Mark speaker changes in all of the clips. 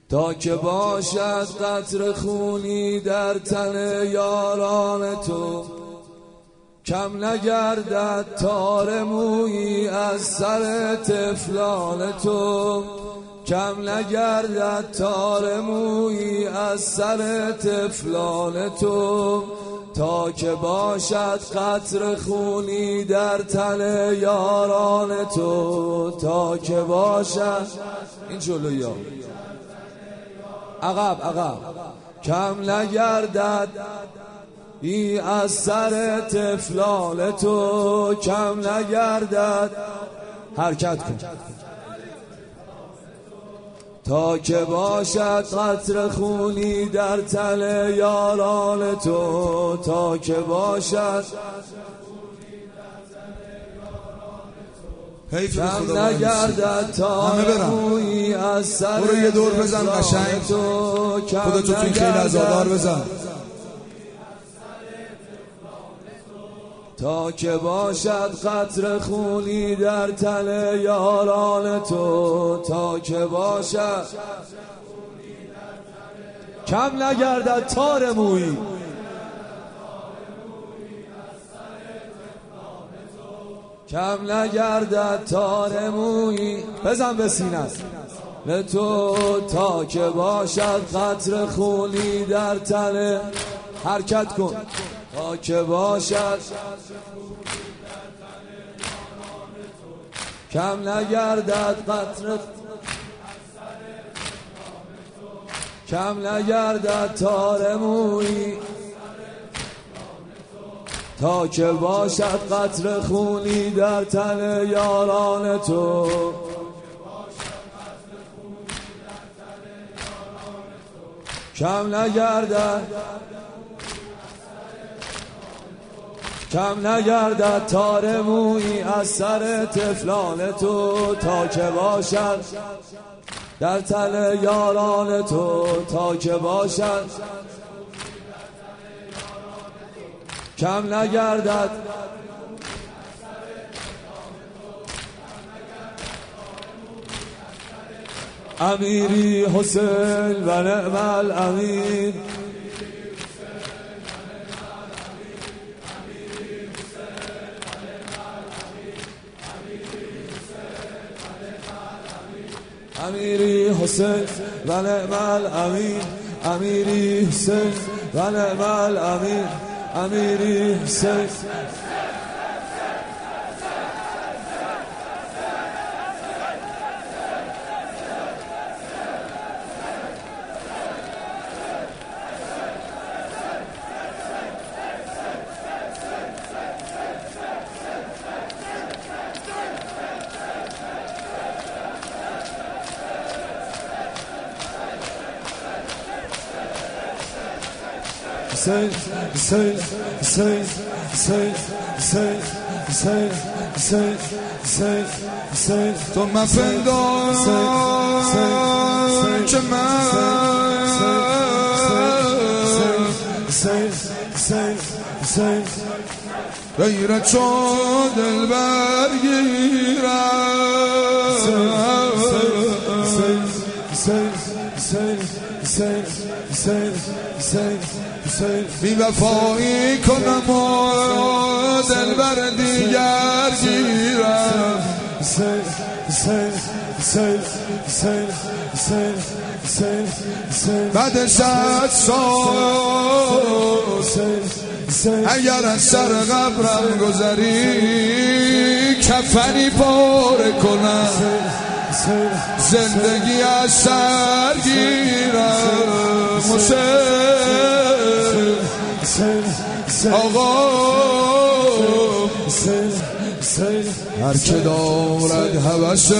Speaker 1: تا که باشد قطره خونی در تن یاران تو، کم نگردد تار مویی از سر طفلان تو، کم نگردد تار مویی از سر طفلان تو، تا که باشد قطره خونی در تن یاران تو، تا که باشد این جلویا عقب کم نگردد ای از سر طفلان تو، کم نگردد حرکت کن تا که باشد قطره خونی در تن یاران تو، تا که باشد کم نگردد تا مویی از سر
Speaker 2: برو یه دور بزن قشنگ خودتو تو این خیلی عزادار بزن
Speaker 1: تا که باشد قطره خونی در تن یاران تو، تا که باشد کم نگردد تار مویی کم نگردد تار مویی بزن به سینه‌ت به تو، تا که باشد قطره خونی در تن حرکت کن تا که باشد کم نگردد قطره کم نگردد تار مویی تا که باشد قطره خونی در تن یاران تو، کم نگردد کم نگردد تار مویی از سر طفلان تو، تا که باشد در تن یاران تو، تا که باشد کم نگردد امیری حسین و نعم الامیر، امیری حسین و نعم الامیر، امیری حسین و نعم الامیر، امیری حسین Say, say, say, say, say, say, say, say, say.
Speaker 2: تو مفندان که من غیر چون دل برگیرم بی وفایی کنم و دل بر دیگر گیرم بعد 60 سال اگر از سر قبرم گذری کفنی پاره کنم زندگی از سر گیرم آقا هر که دارد هوس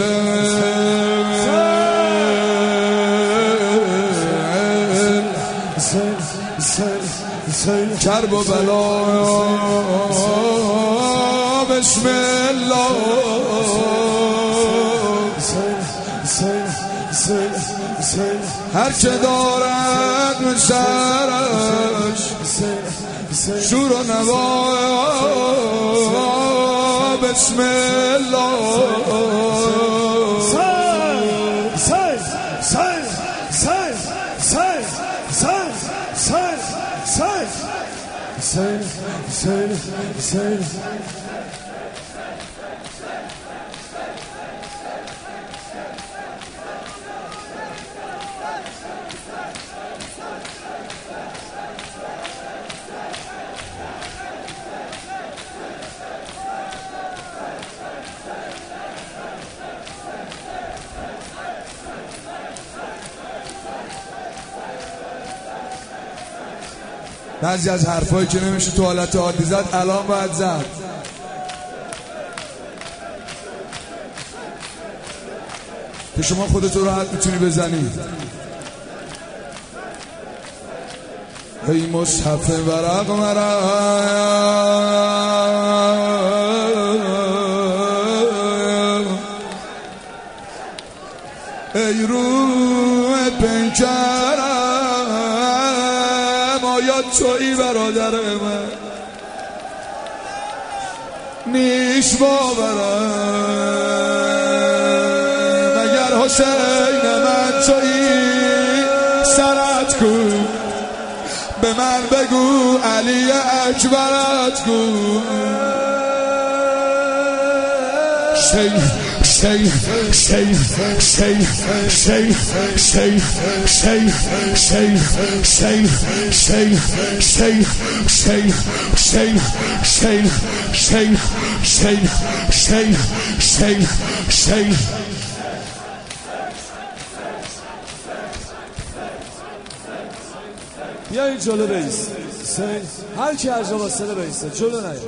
Speaker 2: کرب و بلا بسم الله هر که دارد سرش شور و نوا بسم الله بعضی از حرفایی که نمیشه تو حالت عادی زد الان باید زد. که شما خودتو راحت میتونی بزنی. ای مصحف ورق مرا ای روح پنجرم آیا تویی برادر من نیش باورم مگر حسین من تویی سرت کن به من بگو علی اکبرت گو شیخ شیخ شیخ شیخ شیخ شیخ شیخ شیخ شیخ شیخ شیخ شیخ شیخ شیخ شیخ شیخ شیخ شیخ شیخ
Speaker 1: بیایید جلو بیست هر کی هر جا واسطه بیسته جلو نیا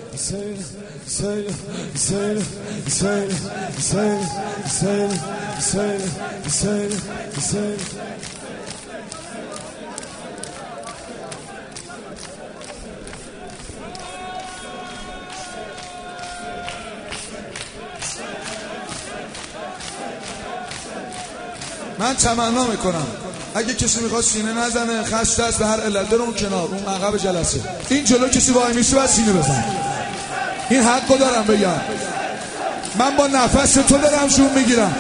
Speaker 2: من تمنا میکنم اگه کسی میخواد سینه نزنه خسته است به هر علت بره اون کنار اون عقب جلسه. این جلو کسی وای میشه باید سینه بزن. این حقو دارم بگم. من با نفس تو دارم شون میگیرم.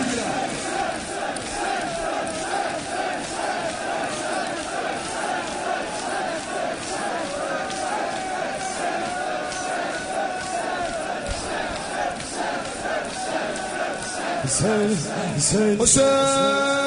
Speaker 2: حسین